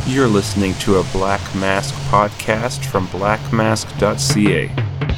You're listening to a Black Mask podcast from blackmask.ca.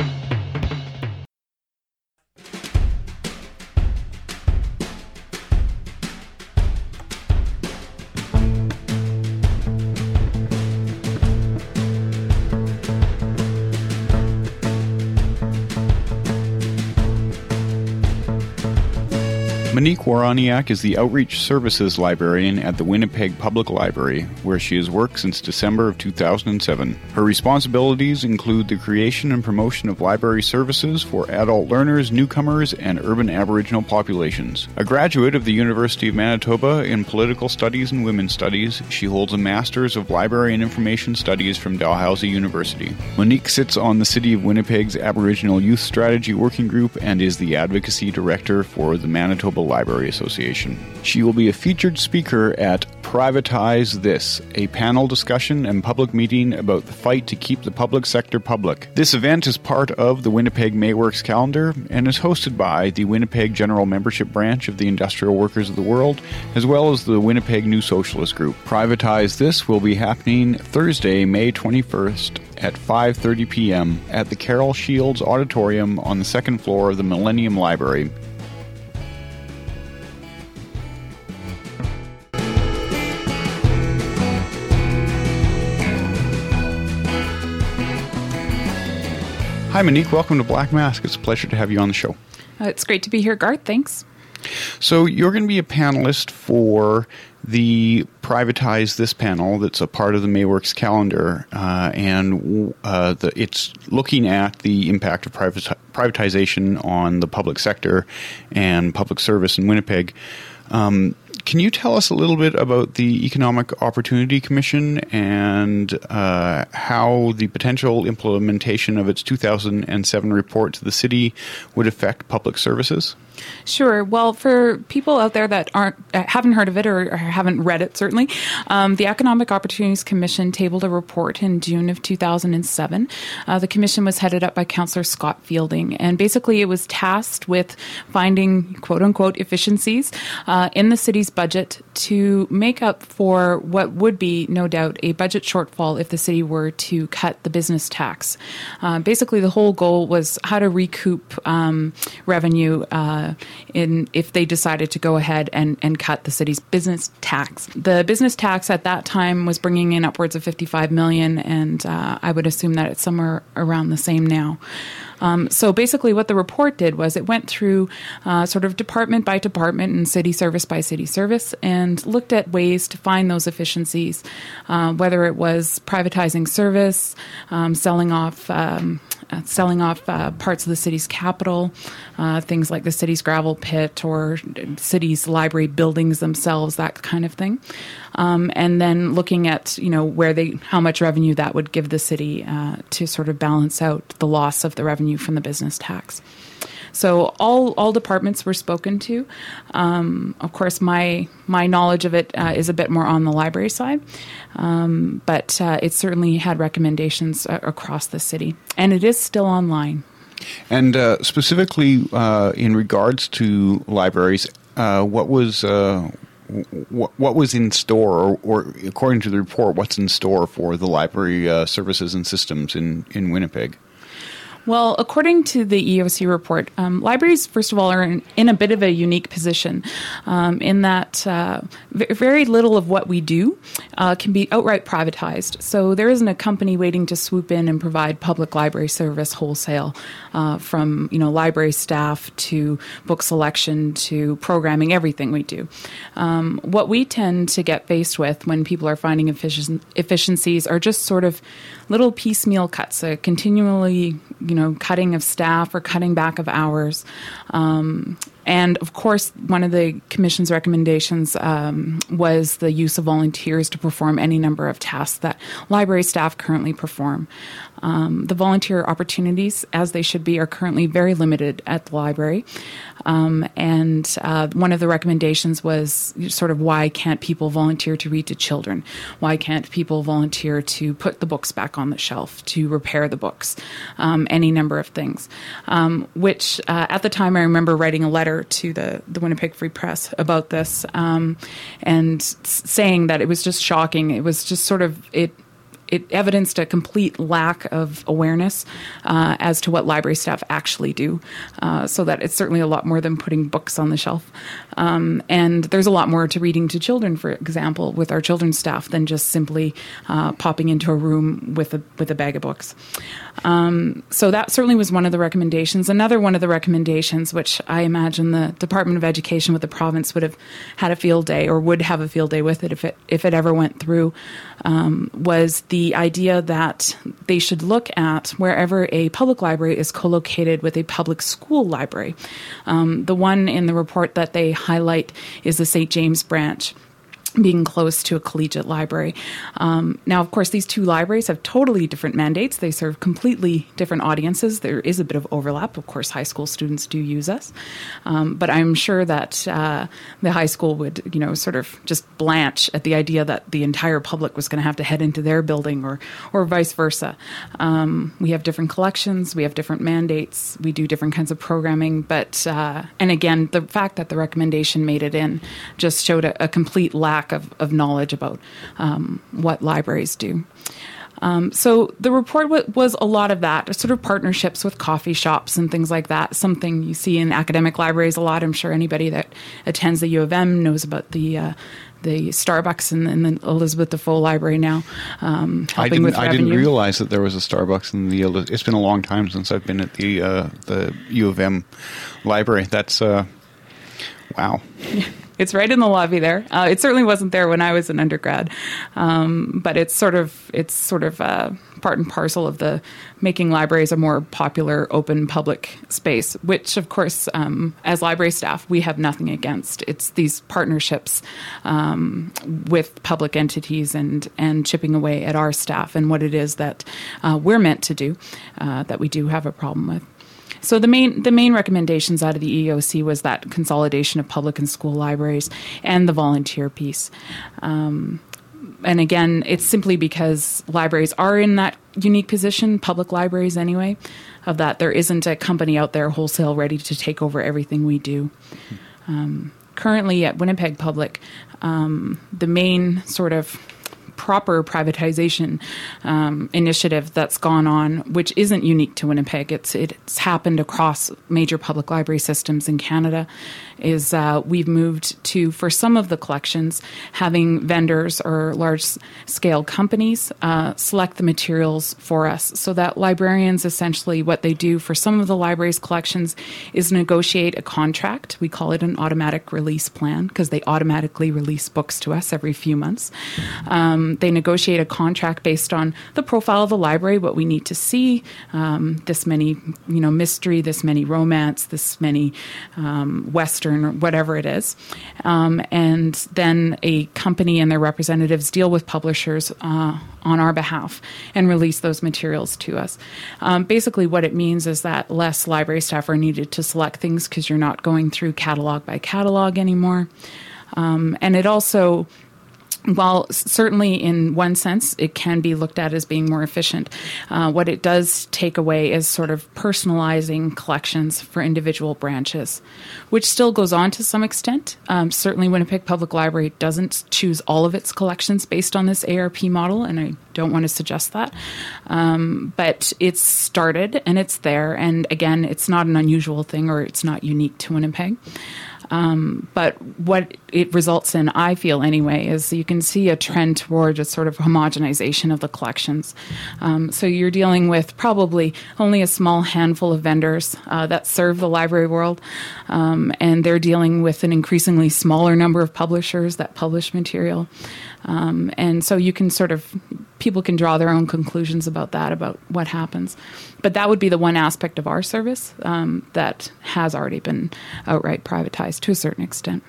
Monique Waroniak is the Outreach Services Librarian at the Winnipeg Public Library, where she has worked since December of 2007. Her responsibilities include the creation and promotion of library services for adult learners, newcomers, and urban Aboriginal populations. A graduate of the University of Manitoba in Political Studies and Women's Studies, she holds a Master's of Library and Information Studies from Dalhousie University. Monique sits on the City of Winnipeg's Aboriginal Youth Strategy Working Group and is the Advocacy Director for the Manitoba Library Association. She will be a featured speaker at Privatize This, a panel discussion and public meeting about the fight to keep the public sector public. This event is part of the Winnipeg Mayworks calendar and is hosted by the Winnipeg General Membership Branch of the Industrial Workers of the World, as well as the Winnipeg New Socialist Group. Privatize This will be happening Thursday, May 21st at 5:30 p.m. at the Carol Shields Auditorium on the second floor of the Millennium Library. Hi, Monique. Welcome to Black Mask. It's a pleasure to have you on the show. It's great to be here, Garth. Thanks. So you're going to be a panelist for the Privatize This panel that's a part of the Mayworks calendar, it's looking at the impact of privatization on the public sector and public service in Winnipeg. Can you tell us a little bit about the Economic Opportunity Commission and how the potential implementation of its 2007 report to the city would affect public services? Sure. Well, for people out there that haven't heard of it or haven't read it, certainly, the Economic Opportunities Commission tabled a report in June of 2007. The commission was headed up by Councillor Scott Fielding, and basically it was tasked with finding quote-unquote efficiencies in the city's budget to make up for what would be, no doubt, a budget shortfall if the city were to cut the business tax. Basically, the whole goal was how to recoup revenue if they decided to go ahead and cut the city's business tax. The business tax at that time was bringing in upwards of $55 million, and I would assume that it's somewhere around the same now. So basically what the report did was it went through sort of department by department and city service by city service and looked at ways to find those efficiencies, whether it was privatizing service, selling off parts of the city's capital, things like the city's gravel pit or city's library buildings themselves, that kind of thing. And then looking at, how much revenue that would give the city to sort of balance out the loss of the revenue from the business tax. So all departments were spoken to. Of course, my knowledge of it is a bit more on the library side, but it certainly had recommendations across the city, and it is still online. And specifically in regards to libraries, what was in store, or according to the report, what's in store for the library services and systems in Winnipeg? Well, according to the EOC report, libraries, first of all, are in a bit of a unique position in that very little of what we do can be outright privatized. So there isn't a company waiting to swoop in and provide public library service wholesale, from library staff to book selection to programming, everything we do. What we tend to get faced with when people are finding efficiencies are just sort of little piecemeal cuts, continually cutting of staff or cutting back of hours. And of course, one of the Commission's recommendations was the use of volunteers to perform any number of tasks that library staff currently perform. The volunteer opportunities, as they should be, are currently very limited at the library. And one of the recommendations was sort of, why can't people volunteer to read to children? Why can't people volunteer to put the books back on the shelf, to repair the books? Any number of things, which at the time I remember writing a letter letter to the Winnipeg Free Press about this, and saying that it was just shocking. It was just sort of it evidenced a complete lack of awareness as to what library staff actually do, so that it's certainly a lot more than putting books on the shelf. And there's a lot more to reading to children, for example, with our children's staff than just simply popping into a room with a bag of books. So that certainly was one of the recommendations. Another one of the recommendations, which I imagine the Department of Education with the province would have had a field day, or would have a field day with it if it ever went through, was the idea that they should look at wherever a public library is co-located with a public school library. The one in the report that they highlight is the St. James branch, being close to a collegiate library. Now, of course, these two libraries have totally different mandates. They serve completely different audiences. There is a bit of overlap. Of course, high school students do use us. But I'm sure that the high school would, sort of just blanch at the idea that the entire public was going to have to head into their building, or vice versa. We have different collections. We have different mandates. We do different kinds of programming. But, and again, the fact that the recommendation made it in just showed a complete lack of knowledge about what libraries do. So the report was a lot of that, sort of partnerships with coffee shops and things like that, something you see in academic libraries a lot. I'm sure anybody that attends the U of M knows about the Starbucks in the Elizabeth Defoe Library now, helping with revenue. I didn't realize that there was a Starbucks in the. It's been a long time since I've been at the U of M library. That's wow. Yeah. It's right in the lobby there. It certainly wasn't there when I was an undergrad, but it's sort of part and parcel of the making libraries a more popular, open, public space. Which, of course, as library staff, we have nothing against. It's these partnerships with public entities and chipping away at our staff and what it is that we're meant to do that we do have a problem with. So the main recommendations out of the EOC was that consolidation of public and school libraries and the volunteer piece. And again, it's simply because libraries are in that unique position, public libraries anyway, of that there isn't a company out there wholesale ready to take over everything we do. Currently at Winnipeg Public, the main sort of proper privatization initiative that's gone on, which isn't unique to Winnipeg. It's happened across major public library systems in Canada, is we've moved to, for some of the collections, having vendors or large-scale companies select the materials for us, so that librarians, essentially what they do for some of the library's collections is negotiate a contract. We call it an automatic release plan, because they automatically release books to us every few months. They negotiate a contract based on the profile of the library, what we need to see, this many, mystery, this many romance, this many Western, or whatever it is. And then a company and their representatives deal with publishers on our behalf and release those materials to us. Basically, what it means is that less library staff are needed to select things because you're not going through catalog by catalog anymore. And it also, while certainly in one sense it can be looked at as being more efficient, what it does take away is sort of personalizing collections for individual branches, which still goes on to some extent. Certainly Winnipeg Public Library doesn't choose all of its collections based on this ARP model, and I don't want to suggest that. But it's started and it's there, and again, it's not an unusual thing, or it's not unique to Winnipeg. But what it results in, I feel anyway, is you can see a trend toward a sort of homogenization of the collections. So you're dealing with probably only a small handful of vendors that serve the library world, and they're dealing with an increasingly smaller number of publishers that publish material. And so you can people can draw their own conclusions about that, about what happens. But that would be the one aspect of our service that has already been outright privatized to a certain extent.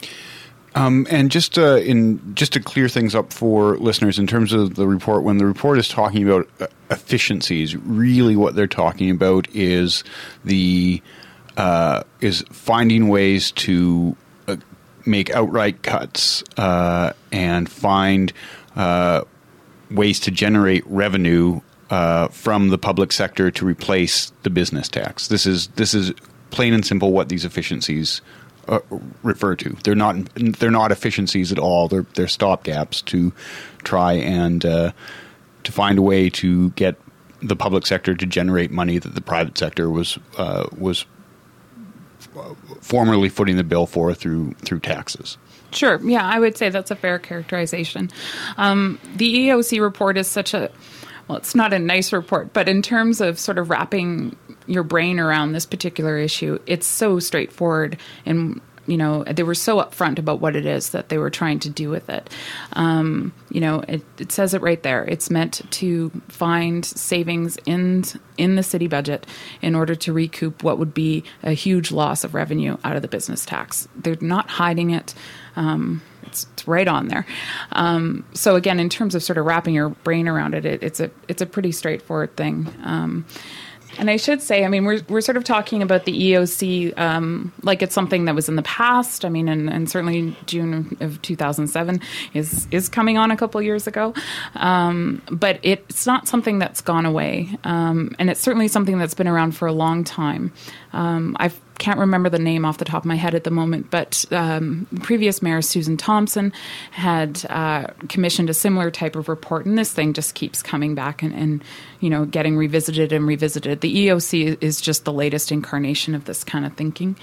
And just to clear things up for listeners in terms of the report, when the report is talking about efficiencies, really what they're talking about is is finding ways to make outright cuts and find ways to generate revenue from the public sector to replace the business tax. This is plain and simple what these efficiencies refer to. They're not efficiencies at all. They're stopgaps to try and to find a way to get the public sector to generate money that the private sector was formerly footing the bill for through taxes. Sure. Yeah, I would say that's a fair characterization. The EOC report is it's not a nice report, but in terms of sort of wrapping your brain around this particular issue, it's so straightforward, and they were so upfront about what it is that they were trying to do with it. It says it right there. It's meant to find savings in the city budget in order to recoup what would be a huge loss of revenue out of the business tax. They're not hiding it. It's right on there. So again, in terms of sort of wrapping your brain around it, it's a pretty straightforward thing. And I should say, I mean, we're sort of talking about the EOC like it's something that was in the past. I mean, and certainly June of 2007 is coming on a couple years ago. But it's not something that's gone away. And it's certainly something that's been around for a long time. I can't remember the name off the top of my head at the moment, but previous mayor Susan Thompson had commissioned a similar type of report, and this thing just keeps coming back and getting revisited and revisited. The EOC is just the latest incarnation of this kind of thinking.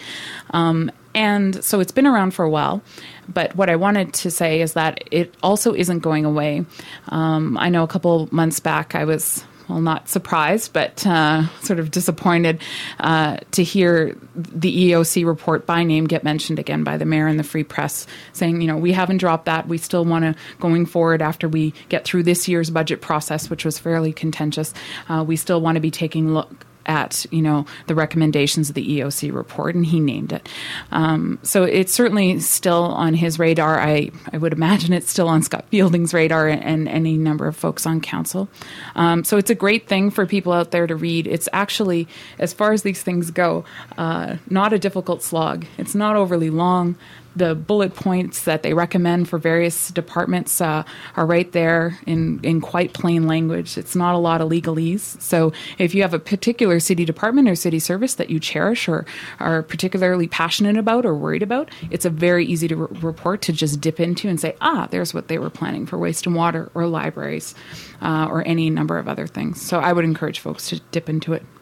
And so it's been around for a while, but what I wanted to say is that it also isn't going away. I know a couple months back I was not surprised, but sort of disappointed to hear the EOC report by name get mentioned again by the mayor and the Free Press, saying, we haven't dropped that. We still want to, going forward after we get through this year's budget process, which was fairly contentious, we still want to be taking a look at the recommendations of the EOC report, and he named it. So it's certainly still on his radar. I would imagine it's still on Scott Fielding's radar and any number of folks on council. So it's a great thing for people out there to read. It's actually, as far as these things go, not a difficult slog. It's not overly long. The bullet points that they recommend for various departments are right there in quite plain language. It's not a lot of legalese. So if you have a particular city department or city service that you cherish or are particularly passionate about or worried about, it's a very easy to report to just dip into and say, there's what they were planning for waste and water or libraries or any number of other things. So I would encourage folks to dip into it.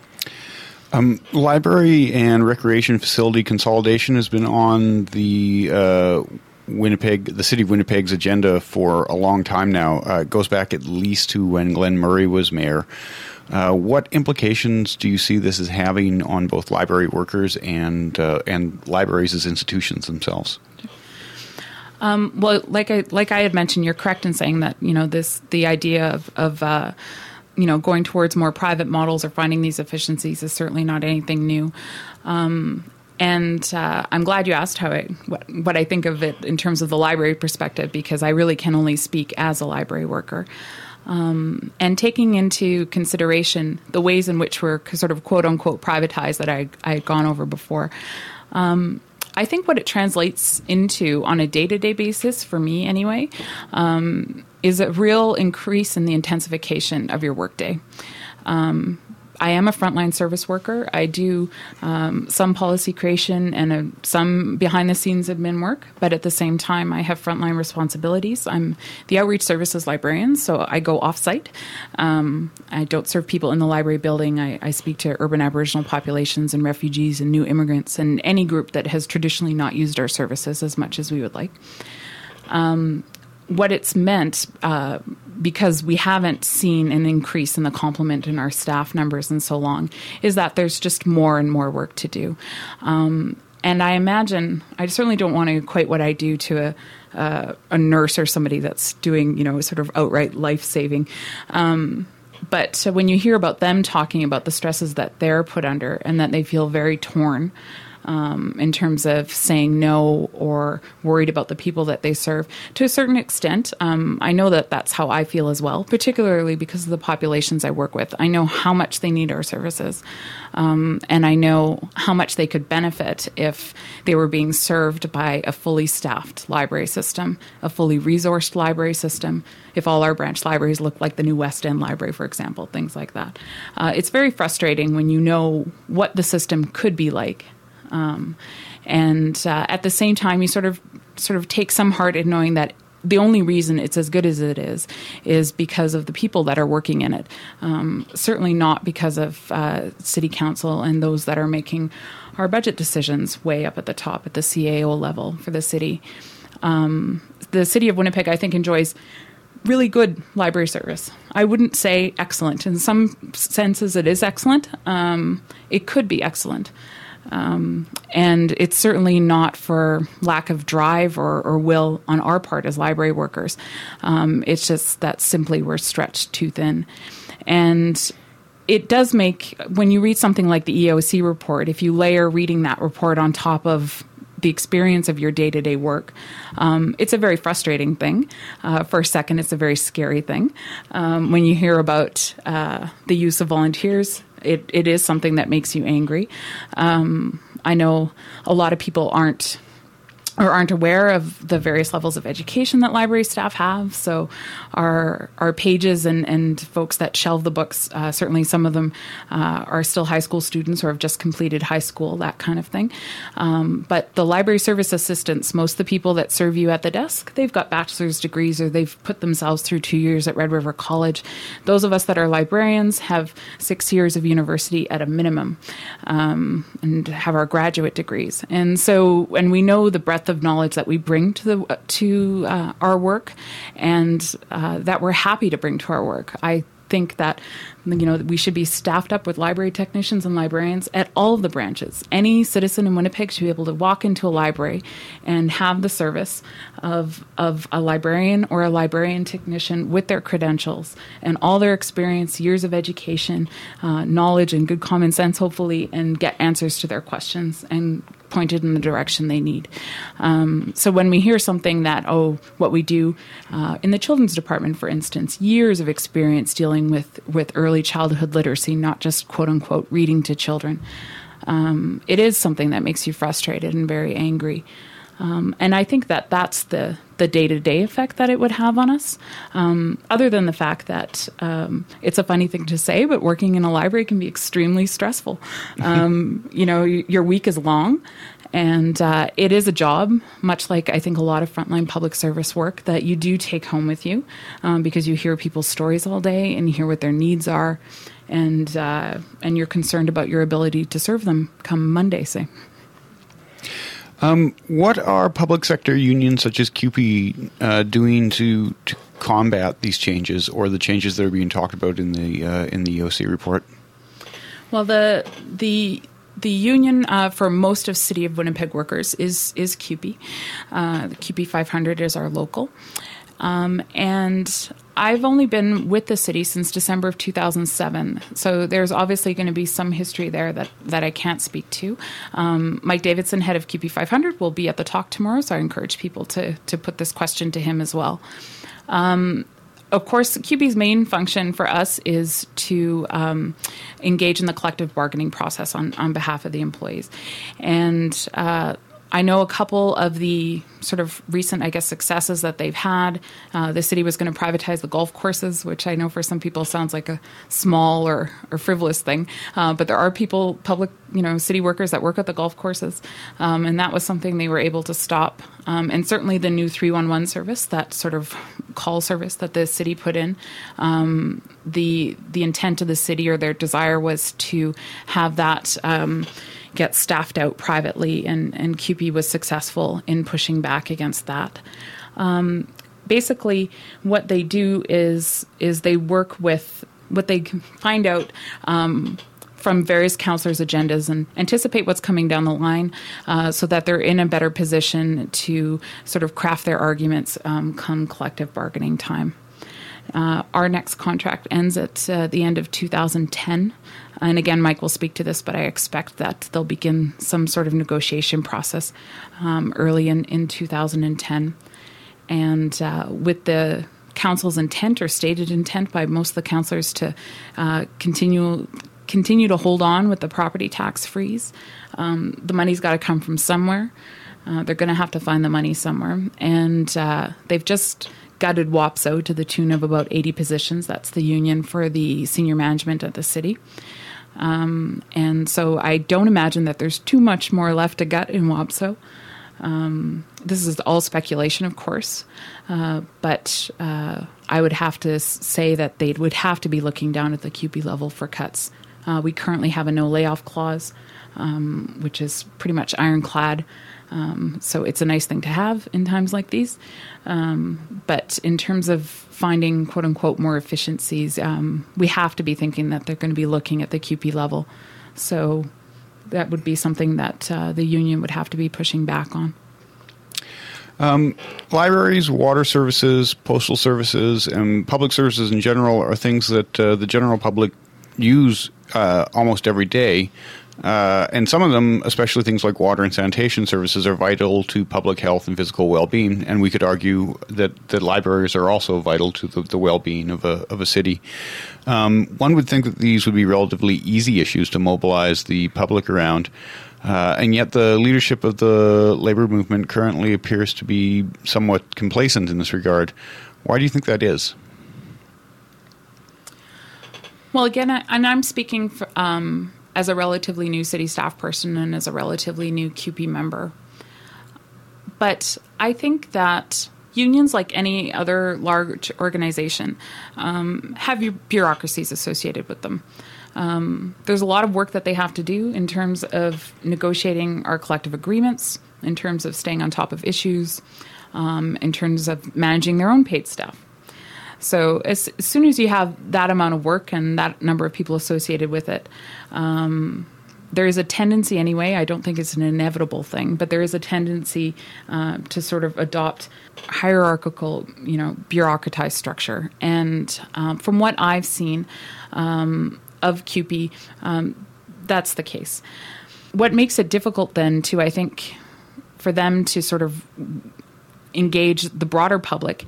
Library and recreation facility consolidation has been on the city of Winnipeg's agenda for a long time now. It goes back at least to when Glenn Murray was mayor. What implications do you see this as having on both library workers and libraries as institutions themselves? Well, like I had mentioned, you're correct in saying that the idea of going towards more private models or finding these efficiencies is certainly not anything new. And I'm glad you asked what I think of it in terms of the library perspective, because I really can only speak as a library worker. And taking into consideration the ways in which we're sort of quote-unquote privatized that I had gone over before, I think what it translates into on a day-to-day basis, for me anyway, is a real increase in the intensification of your workday. I am a frontline service worker. I do some policy creation and some behind-the-scenes admin work, but at the same time, I have frontline responsibilities. I'm the outreach services librarian, so I go off-site. I don't serve people in the library building. I speak to urban Aboriginal populations and refugees and new immigrants and any group that has traditionally not used our services as much as we would like. What it's meant, because we haven't seen an increase in the complement in our staff numbers in so long, is that there's just more and more work to do. And I imagine, I certainly don't want to equate what I do to a nurse or somebody that's doing, sort of outright life-saving. But when you hear about them talking about the stresses that they're put under and that they feel very torn, in terms of saying no or worried about the people that they serve. To a certain extent, I know that that's how I feel as well, particularly because of the populations I work with. I know how much they need our services, and I know how much they could benefit if they were being served by a fully staffed library system, a fully resourced library system, if all our branch libraries look like the new West End Library, for example, things like that. It's very frustrating when you know what the system could be like. And at the same time, you sort of take some heart in knowing that the only reason it's as good as it is because of the people that are working in it. Certainly not because of City Council and those that are making our budget decisions way up at the top at the CAO level for the city. The City of Winnipeg, I think, enjoys really good library service. I wouldn't say excellent. In some senses, it is excellent. It could be excellent. And it's certainly not for lack of drive or will on our part as library workers. It's just that simply we're stretched too thin. And it does make, when you read something like the EOC report, if you layer reading that report on top of the experience of your day-to-day work, it's a very frustrating thing. For a second, it's a very scary thing. When you hear about the use of volunteers, it is something that makes you angry. I know a lot of people aren't aware of the various levels of education that library staff have. So our pages and folks that shelve the books, certainly some of them are still high school students or have just completed high school, that kind of thing. But the library service assistants, most of the people that serve you at the desk, they've got bachelor's degrees or they've put themselves through 2 years at Red River College. Those of us that are librarians have 6 years of university at a minimum, and have our graduate degrees. And so, and we know the breadth of knowledge that we bring to our work, and that we're happy to bring to our work. I think that we should be staffed up with library technicians and librarians at all of the branches. Any citizen in Winnipeg should be able to walk into a library and have the service of a librarian or a librarian technician with their credentials and all their experience, years of education, knowledge, and good common sense, hopefully, and get answers to their questions and pointed in the direction they need. So when we hear something that, what we do in the children's department, for instance, years of experience dealing with early childhood literacy, not just quote-unquote reading to children, it is something that makes you frustrated and very angry. And I think that that's the day-to-day effect that it would have on us, other than the fact that it's a funny thing to say, but working in a library can be extremely stressful. Your week is long, and it is a job, much like I think a lot of frontline public service work, that you do take home with you, because you hear people's stories all day and you hear what their needs are, and you're concerned about your ability to serve them come Monday, say. What are public sector unions such as CUPE doing to combat these changes, or the changes that are being talked about in the EOC report? Well, the union for most of City of Winnipeg workers is CUPE. The CUPE 500 is our local. And I've only been with the city since December of 2007, so there's obviously going to be some history there that I can't speak to. Mike Davidson, head of CUPE 500, will be at the talk tomorrow, so I encourage people to put this question to him as well. Of course, CUPE's main function for us is to engage in the collective bargaining process on behalf of the employees. And I know a couple of the sort of recent, successes that they've had. The city was going to privatize the golf courses, which I know for some people sounds like a small or frivolous thing. But there are people, public, city workers that work at the golf courses. And that was something they were able to stop. And certainly the new 311 service, that sort of call service that the city put in, the intent of the city or their desire was to have that get staffed out privately, and CUPE was successful in pushing back against that. Basically, what they do is they work with what they find out from various councillors' agendas and anticipate what's coming down the line, so that they're in a better position to sort of craft their arguments come collective bargaining time. Our next contract ends at the end of 2010. And again, Mike will speak to this, but I expect that they'll begin some sort of negotiation process early in 2010. And with the council's intent or stated intent by most of the councillors to continue to hold on with the property tax freeze, the money's got to come from somewhere. They're going to have to find the money somewhere. And they've just gutted WAPSO to the tune of about 80 positions. That's the union for the senior management at the city. And so I don't imagine that there's too much more left to gut in WAPSO. This is all speculation, of course, but I would have to say that they would have to be looking down at the CUPE level for cuts. We currently have a no layoff clause, which is pretty much ironclad. So it's a nice thing to have in times like these. But in terms of finding, quote unquote, more efficiencies, we have to be thinking that they're going to be looking at the CUPE level. So that would be something that the union would have to be pushing back on. Libraries, water services, postal services, and public services in general are things that the general public use almost every day. And some of them, especially things like water and sanitation services, are vital to public health and physical well-being. And we could argue that libraries are also vital to the well-being of a city. One would think that these would be relatively easy issues to mobilize the public around. And yet the leadership of the labor movement currently appears to be somewhat complacent in this regard. Why do you think that is? Well, again, I'm speaking for, as a relatively new city staff person and as a relatively new CUPE member. But I think that unions, like any other large organization, have bureaucracies associated with them. There's a lot of work that they have to do in terms of negotiating our collective agreements, in terms of staying on top of issues, in terms of managing their own paid staff. So as soon as you have that amount of work and that number of people associated with it, there is a tendency anyway, I don't think it's an inevitable thing, but there is a tendency to sort of adopt hierarchical, bureaucratized structure. And from what I've seen of CUPE, that's the case. What makes it difficult then to, I think, for them to sort of engage the broader public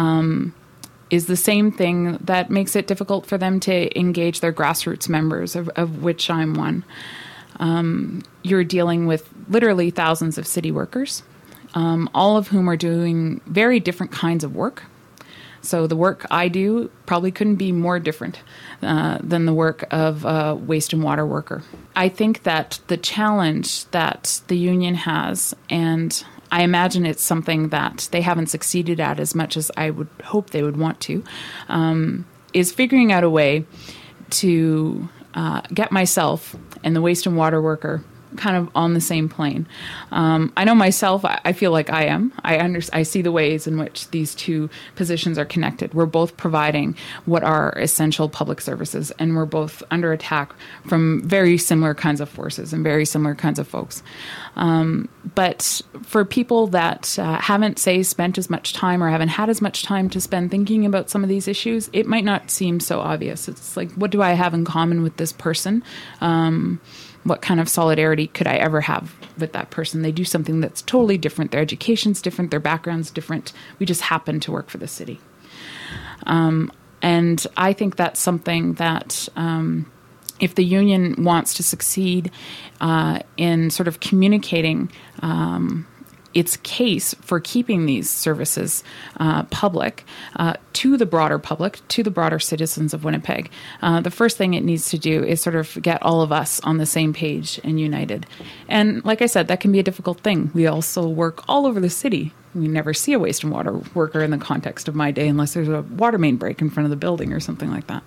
is the same thing that makes it difficult for them to engage their grassroots members, of which I'm one. You're dealing with literally thousands of city workers, all of whom are doing very different kinds of work. So the work I do probably couldn't be more different than the work of a waste and water worker. I think that the challenge that the union has, and I imagine it's something that they haven't succeeded at as much as I would hope they would want to, is figuring out a way to get myself and the waste and water worker kind of on the same plane. I know myself, I feel like I am. I see the ways in which these two positions are connected. We're both providing what are essential public services, and we're both under attack from very similar kinds of forces and very similar kinds of folks. But for people that haven't, say, spent as much time or haven't had as much time to spend thinking about some of these issues, it might not seem so obvious. It's like, what do I have in common with this person? What kind of solidarity could I ever have with that person? They do something that's totally different. Their education's different. Their background's different. We just happen to work for the city. And I think that's something that if the union wants to succeed in sort of communicating its case for keeping these services public to the broader public, to the broader citizens of Winnipeg, the first thing it needs to do is sort of get all of us on the same page and united. And like I said, that can be a difficult thing. We also work all over the city. We never see a waste and water worker in the context of my day unless there's a water main break in front of the building or something like that.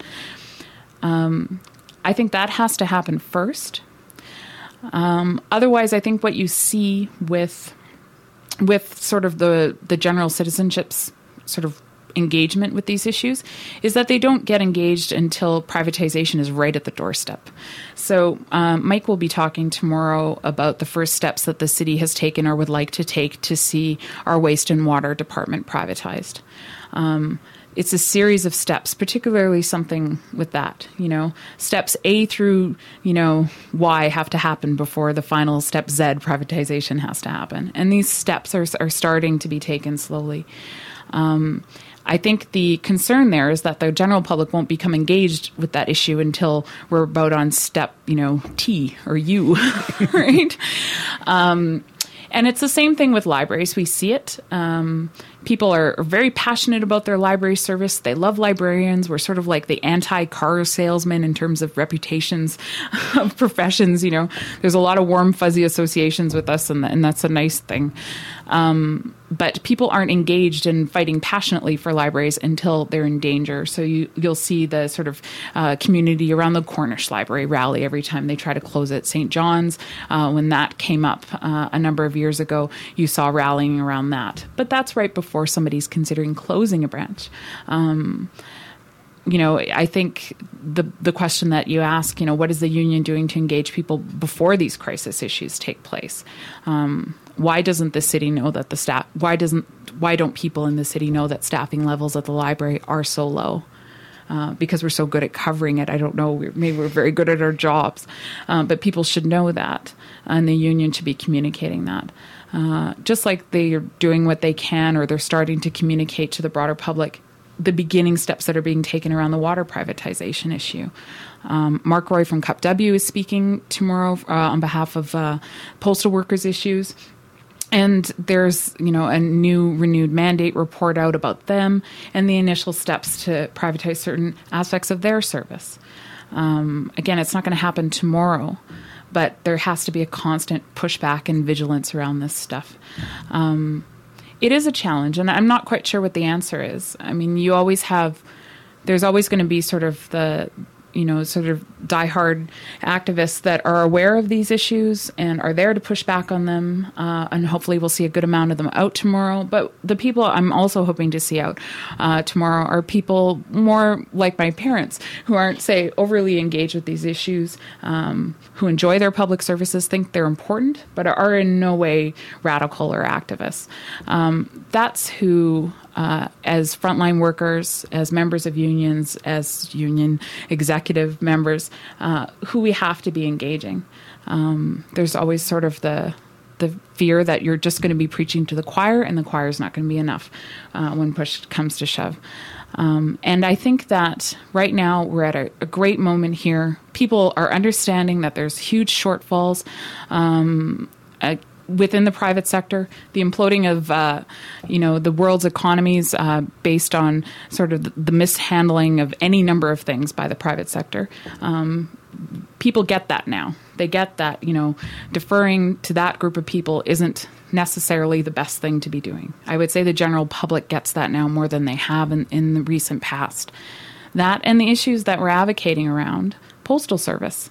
I think that has to happen first. Otherwise, I think what you see with sort of the general citizenship's sort of engagement with these issues is that they don't get engaged until privatization is right at the doorstep. So Mike will be talking tomorrow about the first steps that the city has taken or would like to take to see our waste and water department privatized. it's a series of steps, particularly something with that, steps A through, Y have to happen before the final step Z, privatization, has to happen. And these steps are starting to be taken slowly. I think the concern there is that the general public won't become engaged with that issue until we're about on step, T or U, right? And it's the same thing with libraries. We see it. People are very passionate about their library service. They love librarians. We're sort of like the anti-car salesman in terms of reputations of professions. There's a lot of warm, fuzzy associations with us, and that's a nice thing. But people aren't engaged in fighting passionately for libraries until they're in danger. So you'll see the sort of community around the Cornish Library rally every time they try to close it. St. John's, when that came up a number of years ago, you saw rallying around that. But that's right before somebody's considering closing a branch. I think the question that you ask, what is the union doing to engage people before these crisis issues take place? Why doesn't the city know that the staff? Why don't people in the city know that staffing levels at the library are so low? Because we're so good at covering it. I don't know. Maybe we're very good at our jobs, but people should know that, and the union should be communicating that. Just like they're doing what they can, or they're starting to communicate to the broader public the beginning steps that are being taken around the water privatization issue. Mark Roy from Cup W is speaking tomorrow on behalf of postal workers issues. And there's, a new renewed mandate report out about them and the initial steps to privatize certain aspects of their service. Again, it's not going to happen tomorrow, but there has to be a constant pushback and vigilance around this stuff. It is a challenge, and I'm not quite sure what the answer is. I mean, there's always going to be sort of the, sort of diehard activists that are aware of these issues and are there to push back on them. And hopefully we'll see a good amount of them out tomorrow. But the people I'm also hoping to see out tomorrow are people more like my parents who aren't, say, overly engaged with these issues, who enjoy their public services, think they're important, but are in no way radical or activists. That's who... as frontline workers, as members of unions, as union executive members, who we have to be engaging. There's always sort of the fear that you're just going to be preaching to the choir, and the choir is not going to be enough when push comes to shove. And I think that right now we're at a great moment here. People are understanding that there's huge shortfalls within the private sector, the imploding of, the world's economies based on sort of the mishandling of any number of things by the private sector. People get that now. They get that, deferring to that group of people isn't necessarily the best thing to be doing. I would say the general public gets that now more than they have in the recent past. That and the issues that we're advocating around postal service.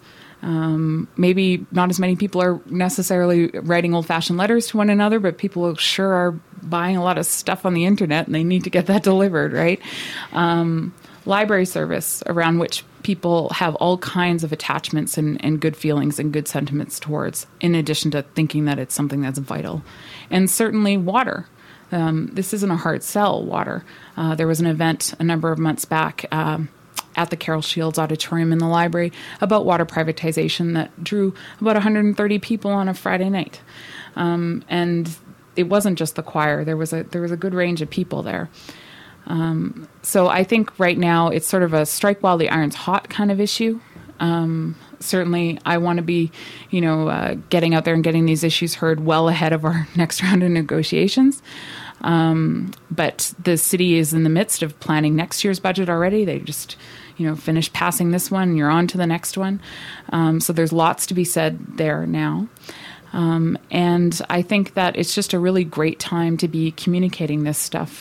Maybe not as many people are necessarily writing old-fashioned letters to one another, but people sure are buying a lot of stuff on the internet, and they need to get that delivered, right? Library service, around which people have all kinds of attachments and good feelings and good sentiments towards, in addition to thinking that it's something that's vital. And certainly water. This isn't a hard sell, water. There was an event a number of months back at the Carol Shields Auditorium in the library about water privatization that drew about 130 people on a Friday night. And it wasn't just the choir. There was a good range of people there. So I think right now it's sort of a strike while the iron's hot kind of issue. Certainly I want to be, getting out there and getting these issues heard well ahead of our next round of negotiations. But the city is in the midst of planning next year's budget already. They just, finished passing this one, and you're on to the next one. So there's lots to be said there now. And I think that it's just a really great time to be communicating this stuff,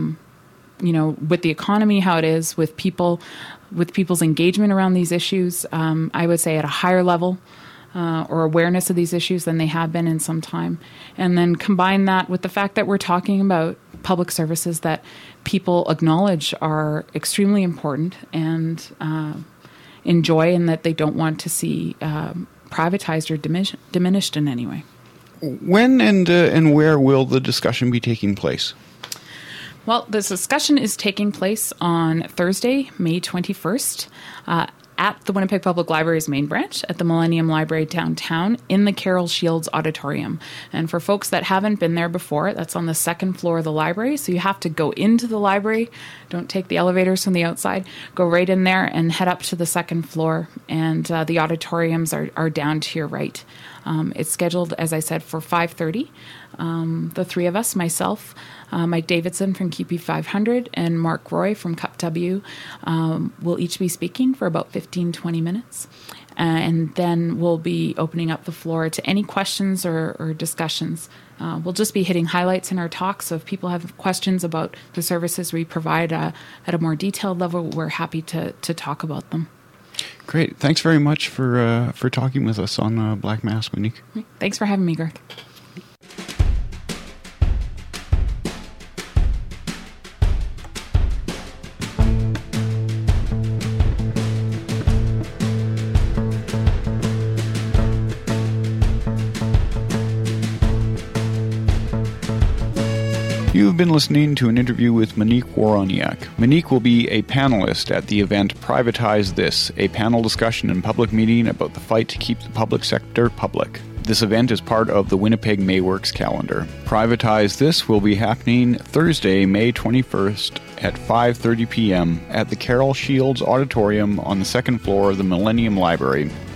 with the economy, how it is, with people's engagement around these issues, I would say at a higher level. Or awareness of these issues than they have been in some time. And then combine that with the fact that we're talking about public services that people acknowledge are extremely important and enjoy, and that they don't want to see privatized or diminished in any way. When and where will the discussion be taking place? Well, this discussion is taking place on Thursday, May 21st, at the Winnipeg Public Library's main branch at the Millennium Library downtown in the Carol Shields Auditorium. And for folks that haven't been there before, that's on the second floor of the library. So you have to go into the library. Don't take the elevators from the outside. Go right in there and head up to the second floor. And the auditoriums are down to your right. It's scheduled, as I said, for 5:30. The three of us, myself, Mike Davidson from QP 500, and Mark Roy from Cup W, will each be speaking for about 15-20 minutes. And then we'll be opening up the floor to any questions or discussions. We'll just be hitting highlights in our talk, so if people have questions about the services we provide at a more detailed level, we're happy to talk about them. Great. Thanks very much for talking with us on Black Mask, Monique. Thanks for having me, Garth. You've been listening to an interview with Monique Woroniak. Monique will be a panelist at the event Privatize This, a panel discussion and public meeting about the fight to keep the public sector public. This event is part of the Winnipeg Mayworks calendar. Privatize This will be happening Thursday, May 21st at 5:30 p.m. at the Carol Shields Auditorium on the second floor of the Millennium Library.